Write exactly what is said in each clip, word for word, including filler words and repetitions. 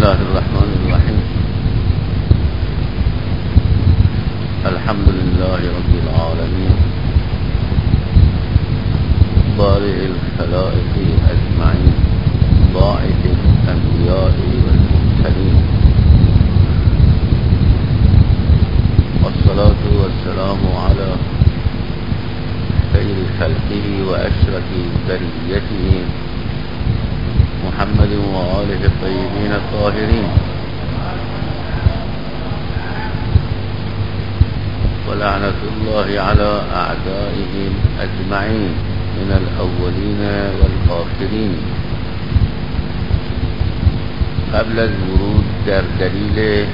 الله الرحمن الرحيم. الحمد لله رب العالمين بارئ الخلائق أجمعين باعث الأنبياء والمرسلين، والصلاة والسلام على خير خلقه وأشرف بريته محمد وآله الطيبين الطاهرين، ولعنة الله على أعدائهم أجمعين من الأولين والآخرين. قبل الورود در دلیل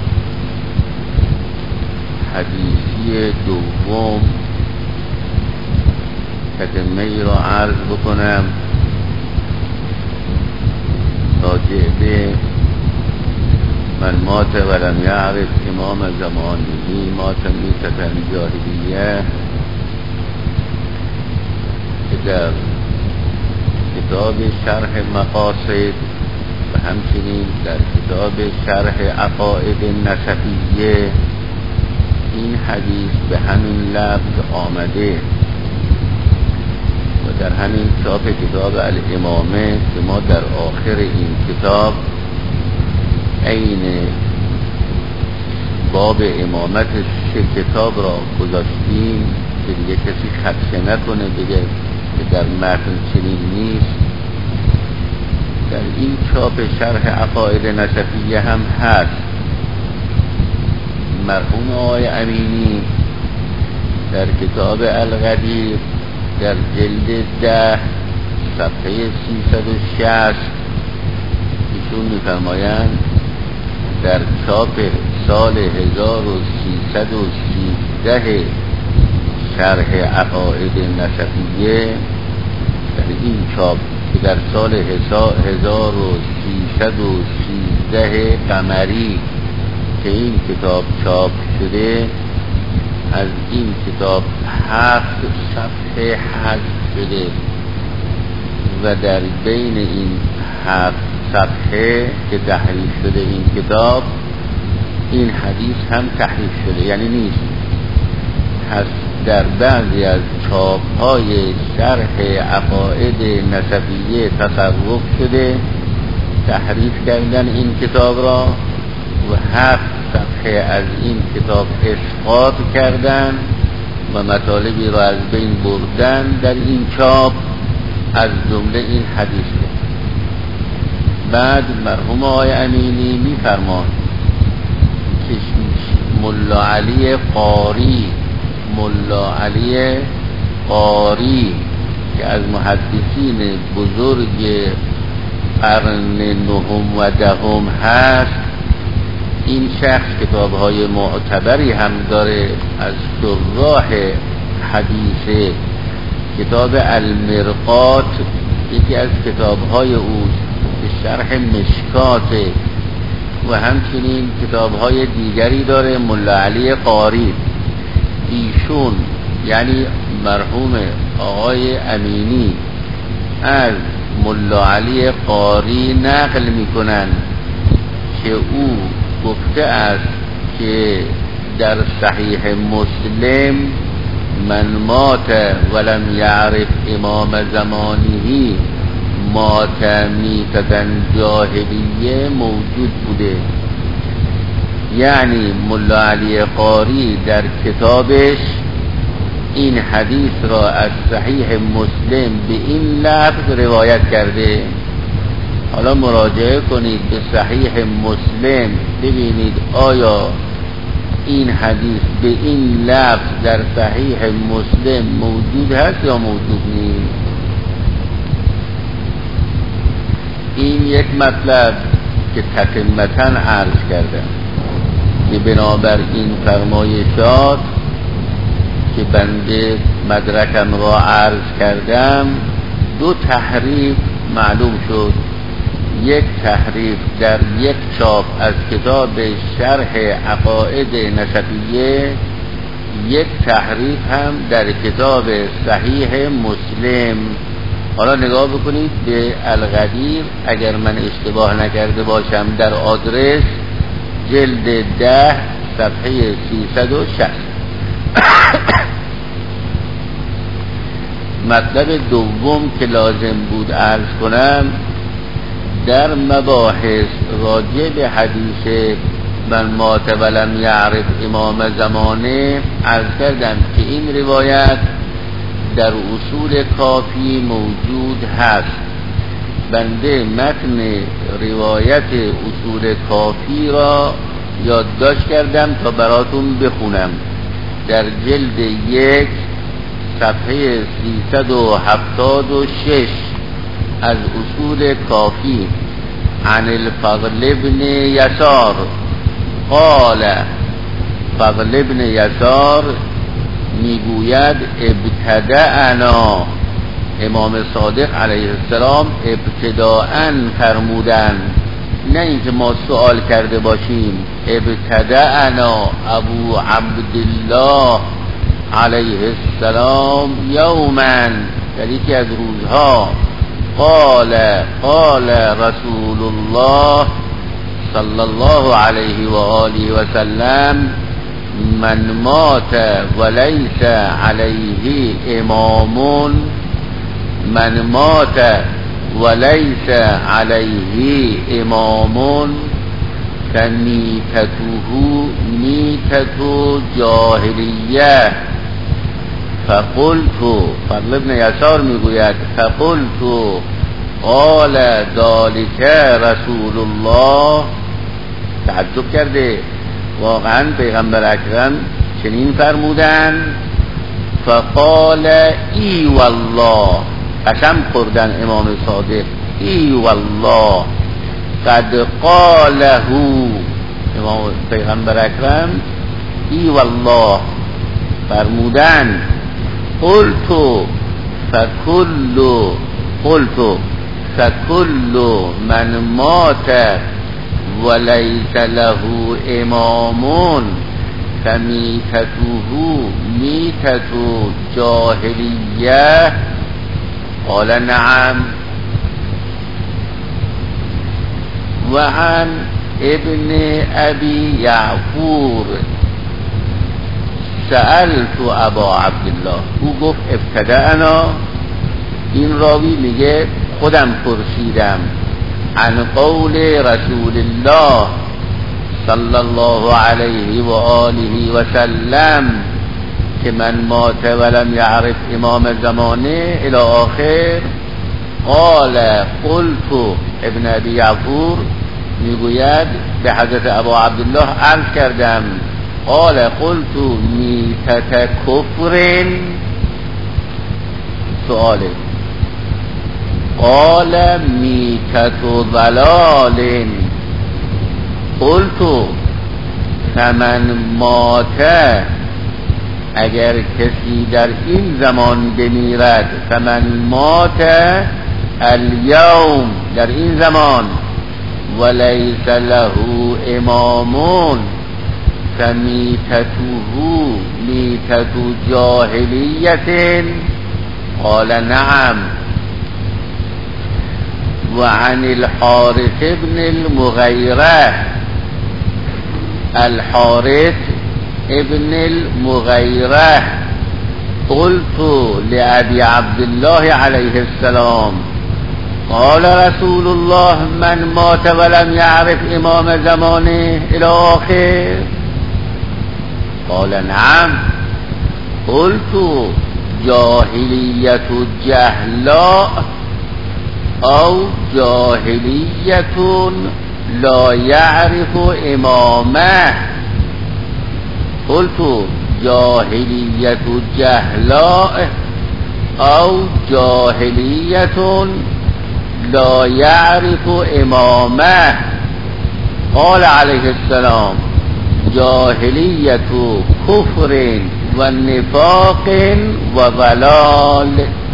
حدیثی دوم تتمه‌ای را عرض بکنم راجع به من مات ولم يعرف امام زمانه مات میتة جاهلیه که در کتاب شرح مقاصد و همچنین در کتاب شرح عقاید نسفیه این حدیث به همین لفظ آمده و در همین چاپ کتاب الامامه که ما در آخر این کتاب عین باب امامت سه کتاب را گذاشتیم که دیگه کسی خدشه نکنه بگه که در متن چنین نیست. در این چاپ شرح عقاید نسفیه هم هست. مرحوم آقای امینی در کتاب القدیر در جلد ده صفحه سیصد و شصت ایشون می‌فرمایند در چاپ سال هزار و سیصد و سیزده شرح عقاید نسفیه، در این چاپ که در سال هزار و سیصد و سیزده قمری که این کتاب چاپ شده، از این کتاب هفت صفحه حذف شده و در بین این هفت صفحه که تحریف شده این کتاب این حدیث هم تحریف شده، یعنی نیست. پس در بعضی از چاپ‌های شرح عقاید نسفیه تصرف شده، تحریف کردن این کتاب را و هفت صفحه از این کتاب اسقاط کردن و مطالبی را از بین بردن در این چاپ، از جمله این حدیث. بعد مرحوم آقای امینی می‌فرماند که ملا علی قاری ملا علی قاری که از محدثین بزرگ قرن نهم و دهم هست، این شخص کتاب‌های معتبری هم داره. از شراح حدیث کتاب المرقات یکی از کتاب‌های اوست که شرح مشکات و همچنین کتاب‌های دیگری داره. ملا علی قاری ایشون یعنی مرحوم آقای امینی از ملا علی قاری نقل می‌کنند که او گفته است که در صحیح مسلم من مات ولم یعرف امام زمانه مات میتة جاهلیه موجود بوده. یعنی ملا علی قاری در کتابش این حدیث را از صحیح مسلم به این لفظ روایت کرده. حالا مراجعه کنید به صحیح مسلم ببینید آیا این حدیث به این لفظ در صحیح مسلم موجود هست یا موجود نیست. این یک مطلب که تتمتاً عرض کردم که بنابر این فرمایشات که بنده مدرکم را عرض کردم دو تحریف معلوم شد. یک تحریف در یک چاپ از کتاب شرح عقاید نسفیه، یک تحریف هم در کتاب صحیح مسلم حالا نگاه بکنید به القدیر، اگر من اشتباه نکرده باشم در آدرس جلد ده صفحه سیصد و شصت. مطلب دوم که لازم بود عرض کنم در مباحث راجع به حدیث من مات ولم یعرف امام زمانه عرض کردم که این روایت در اصول کافی موجود هست. بنده متن روایت اصول کافی را یادداشت کردم تا براتون بخونم. در جلد یک صفحه سیصد و هفتاد و شش از اصول کافی عن الفضل ابن یسار قال، فضل ابن یسار میگوید ابتدأنا، امام صادق علیه السلام ابتداءً فرمودن، نه اینکه ما سوال کرده باشیم. ابتدأنا ابو عبدالله علیه السلام یوماً، در یکی از روزها، قال قال رسول الله صلی الله علیه و آله و سلم من مات وليس عليه امام، من مات وليس عليه امام فمیتته میتة جاهلیه. فقلت، فضل ابن یسار میگوید فقلت قال ذلك رسول الله، تعجب کرده واقعا پیغمبر اکرم چنین فرمودن. فقال ای والله، قسم خوردن امام صادق، ای والله قد قاله، امام پیغمبر اکرم ای والله فرمودن. قلت فکل قلت فکل من مات وليس له امام فمیتته میتة جاهلیه. قال نعم. وعن ابن ابي یعفور سألت ابا عبدالله، او گفت ابتدأنا، این راوی میگه خودم پرسیدم عن قول رسول الله صلی الله علیه و آله و سلم که من مات ولم یعرف امام زمانه الی آخر. قال قلت، ابن ابی یعفور میگوید به حضرت ابا عبدالله عرض کردم، قال قلت میتة کفر، سؤاله، قال میتة ضلال. قلت فمن مات، اگر کسی در این زمان بمیرد، فمن مات الیوم، در این زمان، ولیس له امام فمیتته میتة جاهلیة. قال نعم. وعن الحارث ابن المغيرة، الحارث ابن المغيرة قلت لأبي عبد الله عليه السلام قال رسول الله من مات ولم يعرف امام زمانه الى آخر. قال نعم. قلت جاهلیت جهلاء او جاهلیت لا يعرف امامه. قلت جاهلیت جهلاء او جاهلیت لا يعرف امامه. قال عليه السلام جاهلیت کفر و نفاق و ضلال.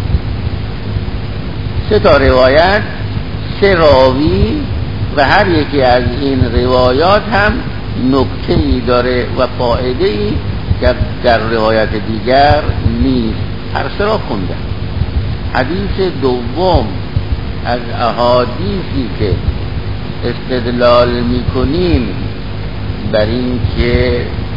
سه تا روایت، سه راوی، و هر یکی از این روایات هم نکته‌ای داره و فائده‌ای که در روایت دیگر نیست. هر سه را خوندم. حدیث دوم از احادیثی که استدلال میکنیم بر این که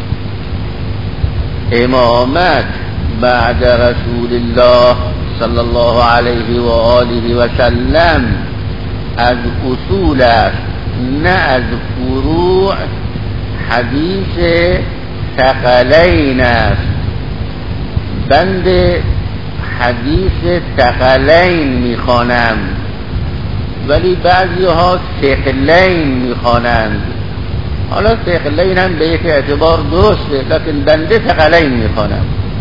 امامت بعد رسول الله صلی الله علیه و آله و سلم از اصول است نه از فروع، حدیث ثقلین است. بند حدیث ثقلین میخوانم، ولی بعضی ها ثقلین میخوانند. حالا ثقلین هم به یک اعتبار درسته، لیکن بنده ثقلین میخوانم.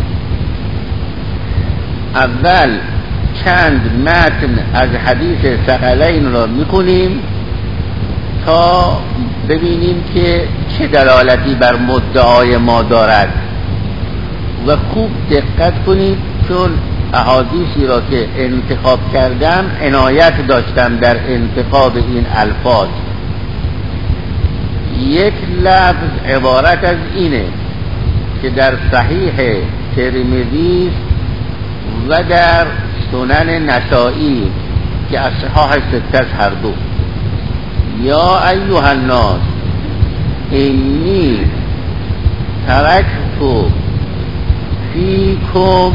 اول چند متن از حدیث ثقلین را میکنیم تا ببینیم که چه دلالتی بر مدعای ما دارد و خوب دقت کنید، چون احادیثی را که انتخاب کردم عنایت داشتم در انتخاب این الفاظ. یک لفظ عبارت از اینه که در صحیح ترمذی و در سنن نسائی که اصحاح ستت هر دو، یا ایها الناس انی ترکت فیکم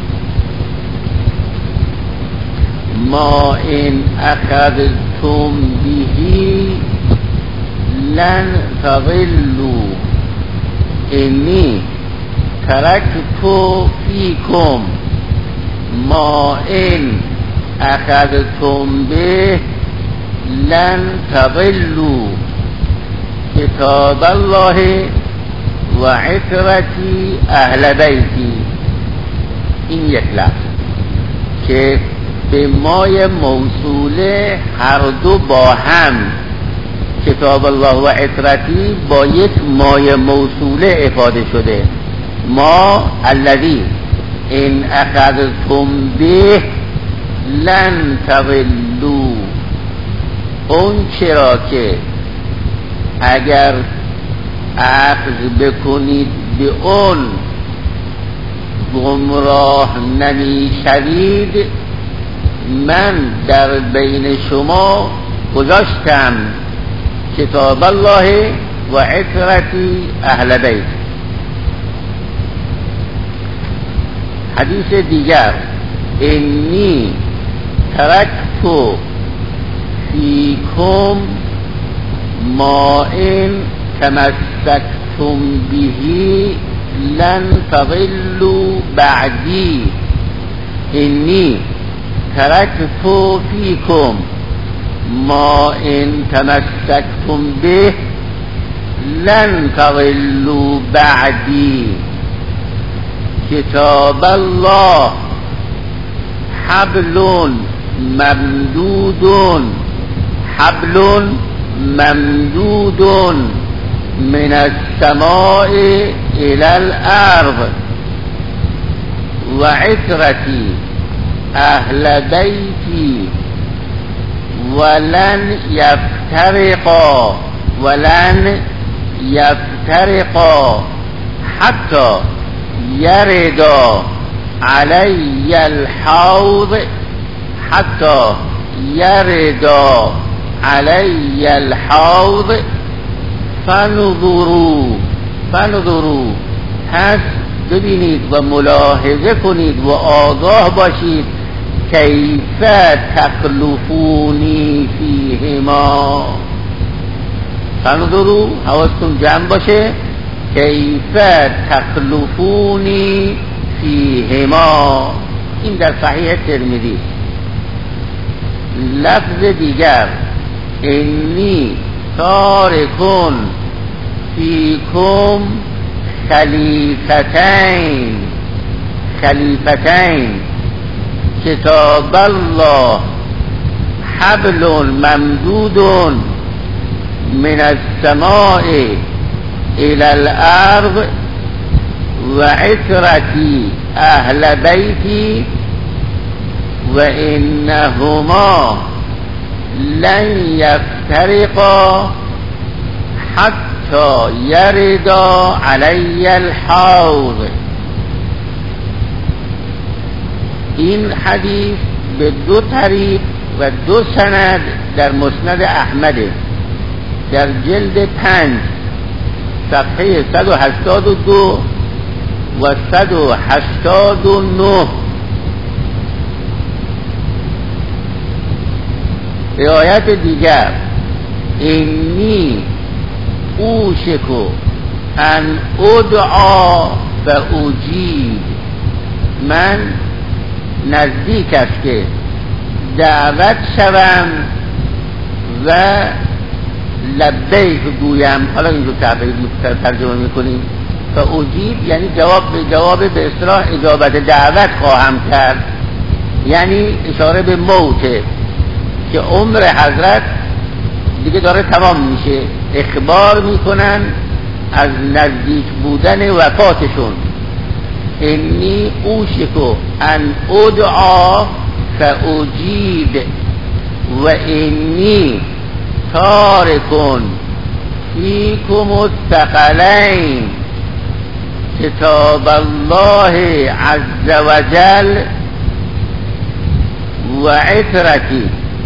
ما ان اخذتم به لن تضلوا. انی ترکت فیکم ما ان اخذتم به لن تضلوا کتاب الله و عترتی اهل بیتی. این یک لفظ که به مای موصوله هر دو با هم، کتاب الله و عترتی با یک مای موصوله افاده شده. ما الذی ان اخذتم به لن تضلوا، اون چرا که اگر اخذ بکنید به اون گمراه نمیشوید، من در بین شما گذاشتم کتاب الله و عترتی اهل بیت. حدیث دیگر انی ترکت فیکم ما ان تمسکتم به لن تضلوا بعدی. انی ترکت فیکم ما ان تمسکتم به لن تضلوا بعدی کتاب الله حبل ممدود حبل ممدود من السماء الى الارض و عترتی اهل بیتی ولن یفترقا ولن یفترقا حتی یردا علی الحوض حتی یردا علی الحوض فنظروا فنظروا پس ببینید و ملاحظه کنید و آگاه باشید کیف تخلفونی فیهما. فنظروا حواستون جمع باشه، کیف تخلفونی فیهما. این در صحیح ترمذی. لفظ دیگر انی تارکون فیکم خلیفتین خلیفتین کتاب الله حبل ممدود من السماء الى الارض و عترتی اهل بیتی و انهما لن یفترقا حتی یردا علی الحوض. این حدیث به دو طریق و دو سند در مسند احمد در جلد پنج صفحه صد و هشتاد و دو و صد و هشتاد و نه روایت دیگر اینی اوشکو ان ادعا و اجیب، من نزدیک است که دعوت شوم و لبیک گویم. حالا اینجور ترجمه میکنیم و اجیب یعنی جواب به جواب به اصطلاح اجابت دعوت خواهم کرد، یعنی اشاره به موته که عمر حضرت دیگه داره تمام میشه، اخبار میکنن از نزدیک بودن وفاتشون. انی اوشکو ان ادعا فاجیب و انی تارکن فیکم الثقلین کتاب الله عز وجل و عترتی.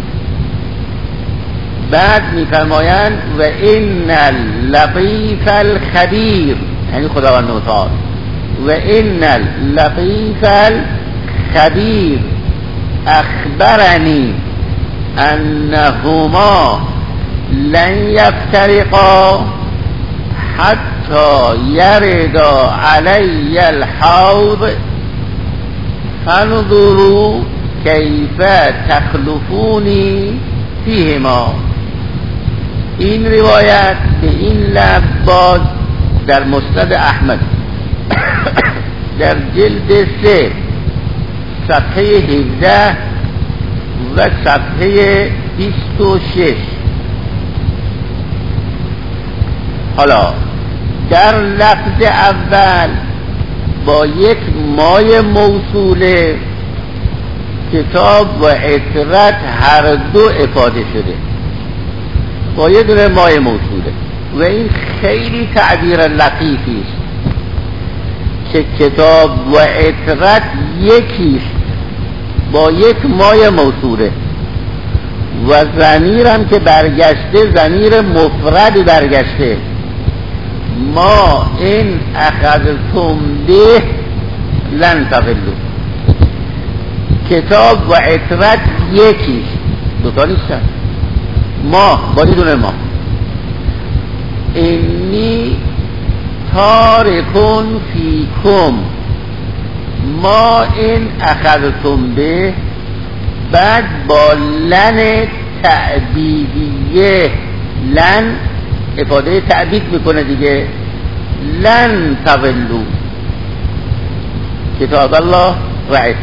بعد میفرمایند و ان اللطیف الخبیر، یعنی خداوند متعال، و ان اللطیف الخبیر اخبرنی انهما لن یفترقا حتی یردا علی الحوض فانظروا کیف تخلفونی فیهما. این روایت به این لفظ باز در مسند احمد در جلد سه صفحه هفده و صفحه بیست و شش. حالا در لفظ اول با یک مای موصوله کتاب و عترت هر دو افاده شده با یک دونه مای موصوله و این خیلی تعبیر لطیفی است که کتاب و عترت یکیست با یک مای موصوله و ضمیر هم که برگشته ضمیر مفرد برگشته. ما این اخذتم به لن تضلوا، کتاب و عترت یکیست، دوتا نیستن. ما با دونه ما اینی تارکون فیکم، ما این اخذتم به، بعد با لن تعبیدیه، لن افاده تعبید میکنه دیگه، لن تضلوا کتاب الله و عترت.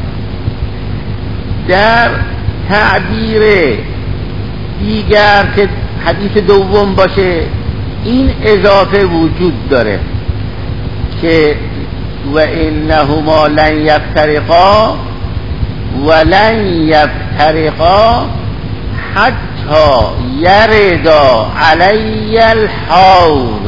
در تعبیر دیگر که حدیث دوم باشه این اضافه وجود داره که و انهما لن یفترقا و لن یفترقا حتی یردا علی الحوض.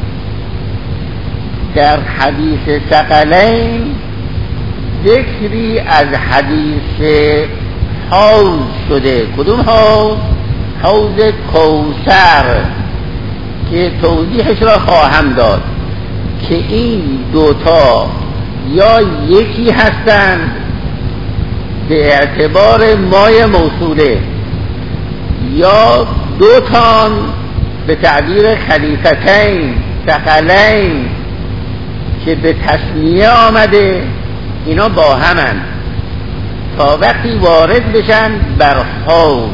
در حدیث ثقلین ذکری از حدیث حوض شده. کدوم حوض؟ حوض کوثر که توضیحش را خواهم داد که این دوتا یا یکی هستند به اعتبار مای موصوله یا دو تان به تعبیر خلیفتین ثقلین که به تسمیه آمده، اینا با همند تا وقتی وارد بشن بر حوض.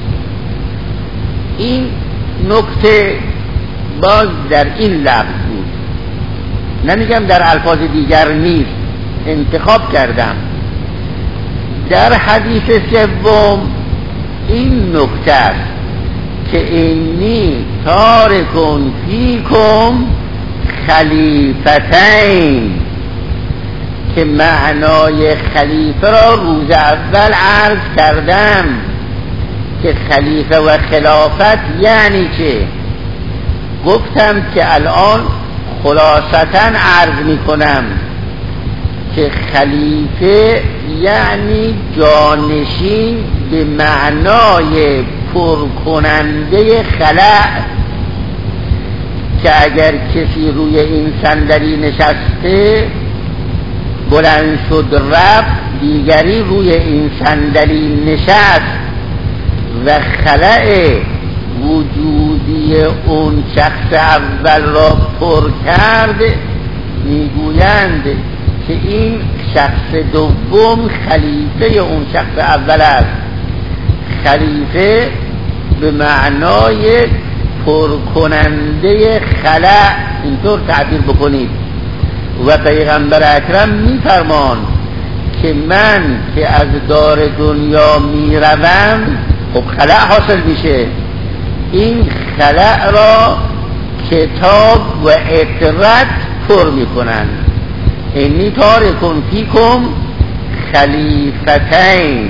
این نکته باز در این لفظ بود، نمیگم در الفاظ دیگر نیست، انتخاب کردم. در حدیث سوم این نکته است که اینی تارکون فیکم خلیفتین، که معنای خلیفه را روز اول عرض کردم که خلیفه و خلافت یعنی چه. گفتم که الان خلاصتاً عرض می کنم که خلیفه یعنی جانشین به معنای پرکننده خلأ، که اگر کسی روی این صندلی نشسته بلند شد رفت، دیگری روی این صندلی نشست و خلأ وجودی اون شخص اول را پر کرد، میگویند که این شخص دوم خلیفه اون شخص اول است. خلیفه به معنای پرکننده خلأ، اینطور تعبیر بکنید. و پیغمبر اکرم میفرمان که من که از دار دنیا میروم، خب خلأ حاصل میشه، این خلأ را کتاب و اطرت پر میکنن. انی تارکم فیکم خلیفتین.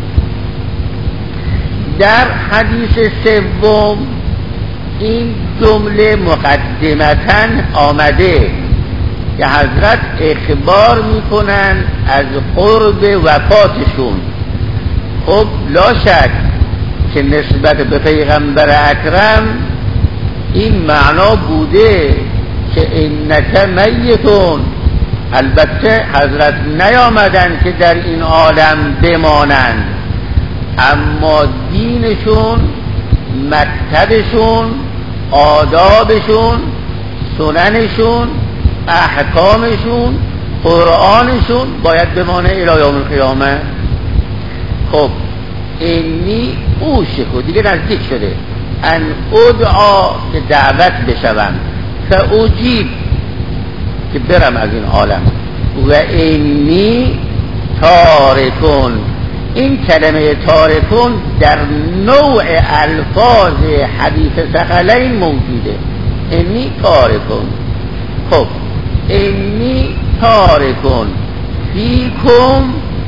در حدیث سوم این جمله مقدمتاً آمده که حضرت اخبار میکنن از قرب وفاتشون. خب لا شک که نسبت به پیغمبر اکرم این معنا بوده که انک میتون. البته حضرت نیامدن که در این عالم بمانند، اما دینشون، مکتبشون، آدابشون، سننشون، احکامشون، قرآنشون باید بمانه الی یوم القیامه. خب اینی اوشکو دیگه نزدیک شده، ان ادعا که دعوت بشوم، فاجیب که برم از این عالم. و اینی تارکون، این کلمه تارکون در نوع الفاظ حدیث ثقلین موجوده. اینی تارکون. خب اینی تارکون فیکم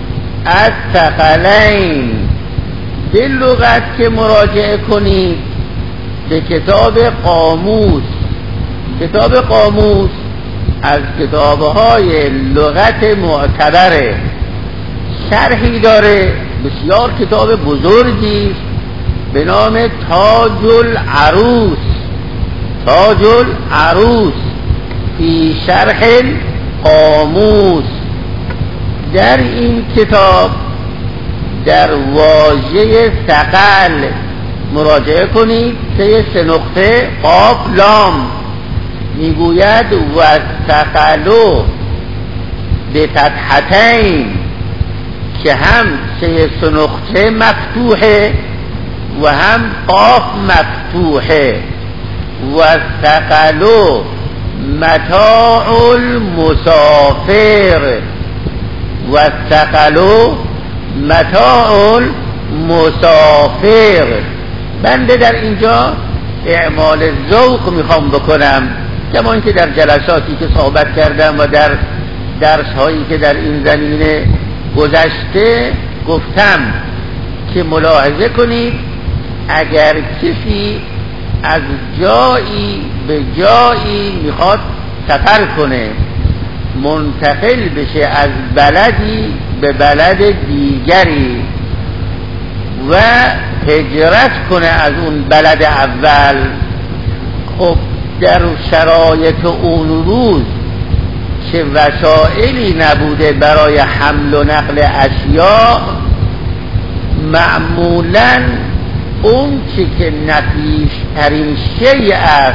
الثقلین. به لغت که مراجعه کنید به کتاب قاموس. کتاب قاموس از کتابهای لغت معتبره، شرحی داره، بسیار کتاب بزرگی به نام تاج العروس. تاج العروس فی شرح قاموس. در این کتاب در واژه ثقل مراجعه کنید که سه نقطه قاف لام میگوید و ثقلو به فتحتین، که هم سه نقطه مفتوحه و هم قاف مفتوحه. و ثقلو متاع المسافر. و ثقلو متاع المسافر. بنده در اینجا اعمال ذوق میخوام بکنم، کما اینکه در جلساتی که صحبت کردم و در درس هایی که در این زمینه گذشته گفتم که ملاحظه کنید اگر کسی از جایی به جایی میخواد سفر کنه، منتقل بشه از بلدی به بلد دیگری و هجرت کنه از اون بلد اول، خب در شرایط اون روز که وسائلی نبوده برای حمل و نقل اشیاء، معمولاً اون چی که نفیس ترین شیء است،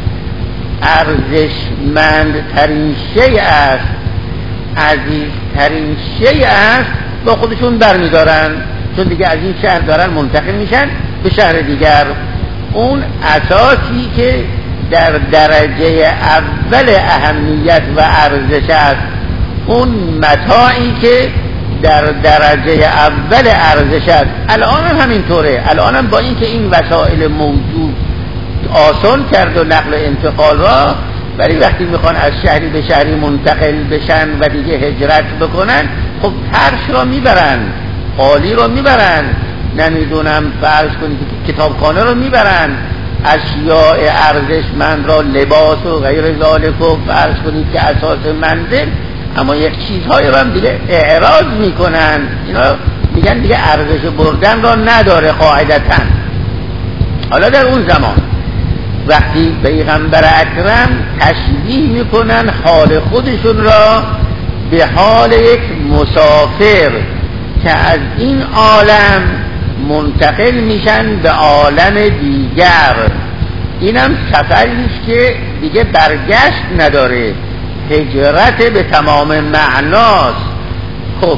ارزشمند ترین شیء است، عزیز ترین شیء است، با خودشون برمیدارن، چون دیگه از این شهر دارن منتقل میشن به شهر دیگر. اون اساسی که در درجه اول اهمیت و ارزش است، اون متاعی که در درجه اول ارزش است. الان هم همینطوره، الان هم با اینکه این وسایل موجود آسان کرد و نقل انتقال را، ولی وقتی میخوان از شهری به شهری منتقل بشن و دیگه هجرت بکنن، خب فرش را میبرن، قالی را میبرن، نمیدونم فرض کنید کتابخانه را میبرن، اشیاء ارزشمند را، لباس و غیر ذالک و فرض کنید که اساس منزل اما یک چیزهایی رو هم دیگه اعراض میکنن، اینا میگن دیگه ارزش بردن را نداره قاعدتاً. حالا در اون زمان وقتی پیغمبر اکرم تشبیه میکنن حال خودشون را به حال یک مسافر که از این عالم منتقل میشن به عالم دیگر، اینم سفریست که دیگه برگشت نداره، هجرت به تمام معناست. خب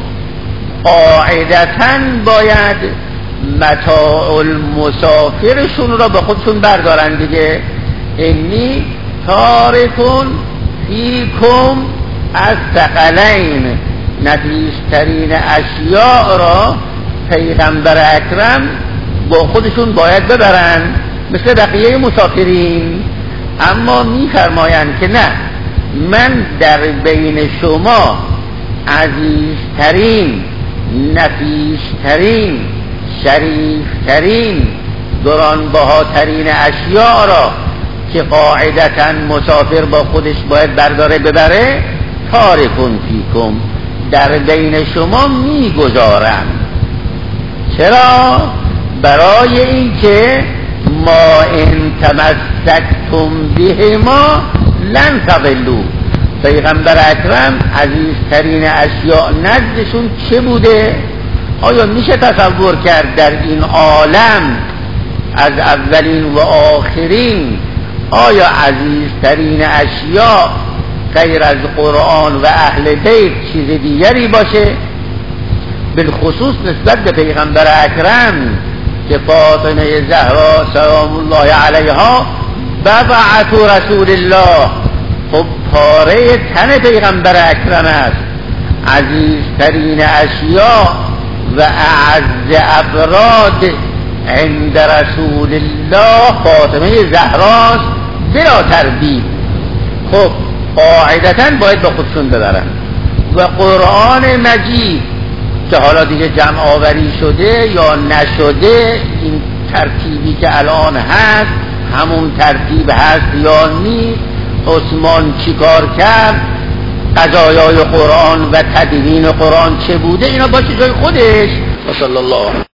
قاعدتاً باید متاع المسافرشون را به خودشون بردارن دیگه. انی تارکون فیکم از ثقلین، نفیسترین اشیاء را پیغمبر اکرم با خودشون باید ببرن مثل بقیه مسافرین. اما میفرمایند که نه، من در بین شما عزیزترین، نفیسترین، شریفترین، گرانبهاترین اشیاء را که قاعدتاً مسافر با خودش باید برداره ببره، تارکون فیکم، در بین شما میگذارم. چرا؟ برای اینکه ما ان تمسکتم بهما لن تضلوا. پیغمبر اکرم عزیزترین اشیاء نزدشون چه بوده؟ آیا میشه تصور کرد در این عالم از اولین و آخرین آیا عزیزترین اشیاء غیر از قرآن و اهل بیت چیز دیگری باشه؟ بالخصوص نسبت به پیغمبر اکرم که فاطمه زهرا سلام الله علیها بضعة رسول الله، خب پاره تن پیغمبر اکرم است. عزیزترین اشیاء و اعز افراد عند رسول الله فاطمه زهراست بلا تردید. خب قاعدتاً باید با خودشون ببرن. و قرآن مجید که حالا دیگه جمع آوری شده یا نشده، این ترتیبی که الان هست همون ترتیب هست یا نیست، عثمان چی کار کرد، قضایای قرآن و تدوین قرآن چه بوده، اینا باشه جای خودش. و صلی الله